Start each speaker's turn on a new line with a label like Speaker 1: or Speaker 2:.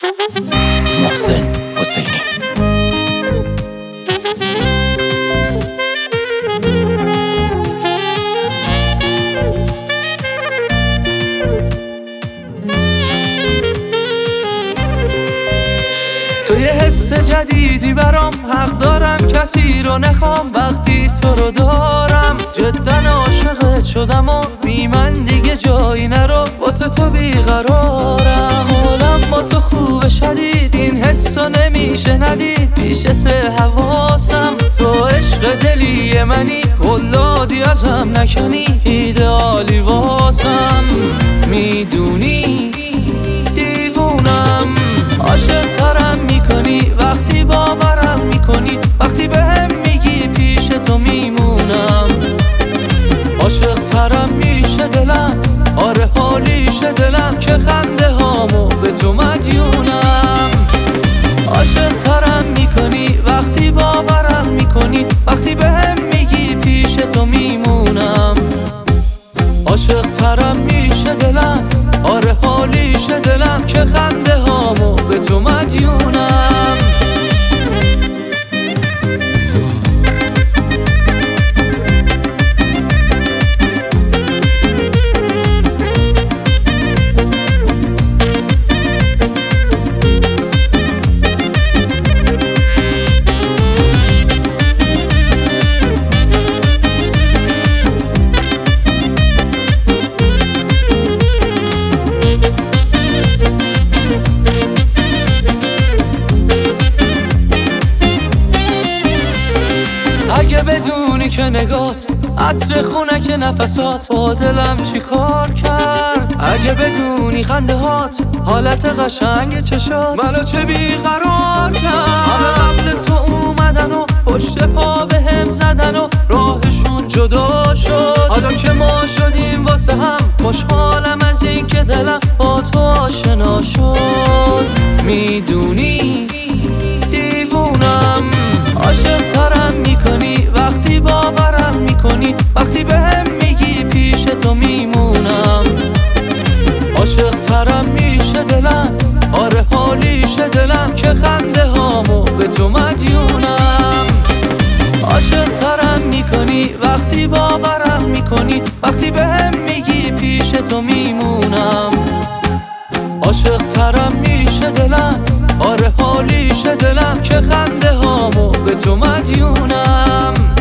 Speaker 1: محسن حسینی.
Speaker 2: تو یه حس جدیدی برام، حق دارم کسی رو نخوام وقتی تو رو دارم. جدا عاشقت شدم و بی من دیگه جایی نرو، واسه تو بیقرارم. حالم با تو خوب شدید، این حسو نمیشه ندید، پیشت حواسم. تو عشق دلی منی، قلادی ازم نکنی، ایدئالی واسم. میدونی دیوونم، عاشق ترم میکنی وقتی باورم میکنی، وقتی بهم میگی پیش تو میمونم. عاشق ترم میشه دلم، آره حالیشه دلم، که خنده هامو به تو مدیونم. عاشق ترم میکنی وقتی باورم میکنی، وقتی بهم میگی پیش تو میمونم. عاشق ترم میشه دلم، آره حالیشه دلم، که خنده هامو به تو مدیونم. اگه بدونی که نگات عطر خونک نفسات با دلم چی کار کرد، اگه بدونی خنده هات حالت قشنگ چشات منو چه بیقرار کرد. همه قبل تو اومدن و پشت پا به هم زدن و راهشون جدا شد. حالا که ما شدیم واسه هم، خوشحالم از این که دلم با تو آشنا شد. میدونی دیوونم، عاشق ترم میکنی وقتی باورم میکنی، وقتی بهم میگی پیش تو میمونم. عاشق ترم میشه دلم، آره حالیشه دلم، که خنده هامو به تو مدیونم. عاشق ترم میکنی وقتی باورم میکنی، وقتی بهم میگی پیش تو میمونم. عاشق ترم میشه دلم، آره حالیشه دلم، که خنده هامو به تو مدیونم.